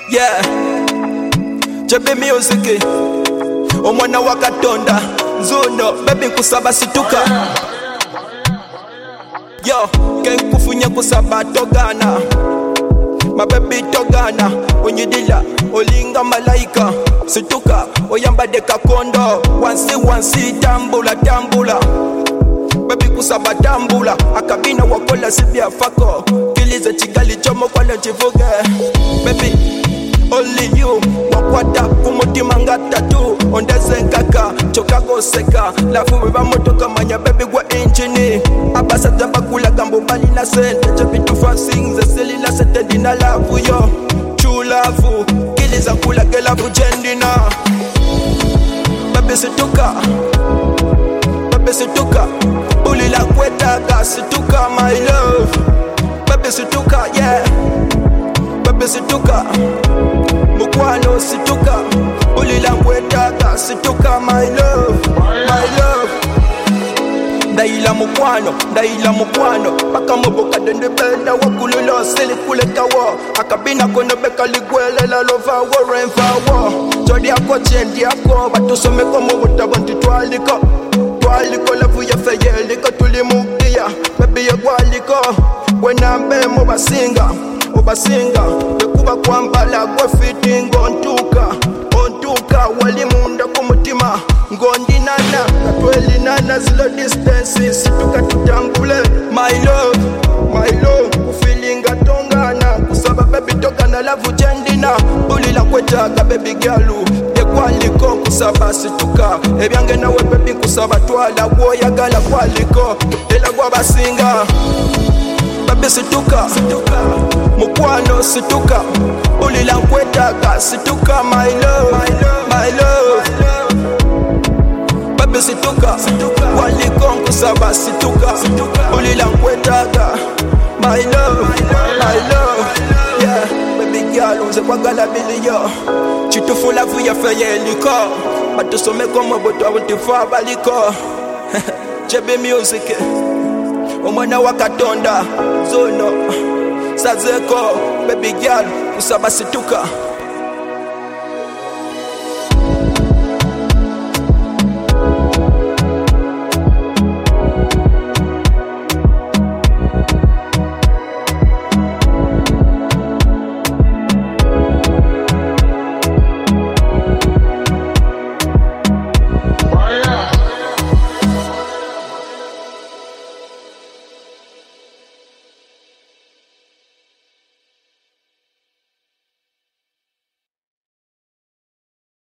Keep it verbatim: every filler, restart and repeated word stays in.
Yeah, Jebe Music, omwana wa Katonda, Nzuno, baby kusaba situka. Yo, ken kufunya kusaba togana, my baby togana, onyidila, olinga malaika, situka, oyamba de kakondo, wansi wansi tambula tambula. Baby kusaba tambula, akabina wakola sibia fako, kilize chigali chomo kwa nchivuge. Baby, only you, wakwata kumutima ngata tu, ondeze nkaka, choka goseka, lafu weba motoka manya baby gwa inchini. Abasa zaba kula gambo bali na sente, jebi tufa sing, zeseli na sete dina lafu yo. True lafu, kiliza kula gelafu jendina. Baby situka, baby situka, uli la kweta ga situka my love. Baby situka, yeah. Baby situka, mukwano situka, ulila kwetaka situka my love, my love. Daila mukwano, daila mukwano, paka muboka dende benda wakululo sili kuleka wo. Akabina kono beka ligwele la lova wo renfa wo. Jodi yako chendi yako, batusome komo wutabanti twaliko. Twaliko lafu ya feyeliko tulimuktia, baby ya gwaliko. Wena mbemo basinga, obasinga, bekuba kwambala gwa fitting ontuka, ontuka walimunda kumutima, ngondi nana, katweli nana zilo distances, situka tutambule, my love, my love, ufilinga tongana, kusaba baby tokana lavu jendina, ulila kwetaka baby galu, dekwaliko kusaba situka, ebyange nawe baby kusaba twala, woyagala kwaliko, ela gwa basinga. Baby situka, situka, mukwano situka, ulila kwetaka situka my love, my love, my love. Baby situka, situka, waliko kusaba situka, situka, ulila kwetaka my love, my love. Yeah, baby girl unze kwagala biliyo, chitufu lavu ya feyeliko, batusome komo boto awutifa baliko. Jebe Music, omwana wa Katonda, Nzuno, Sazeko, baby girl, kusaba situka.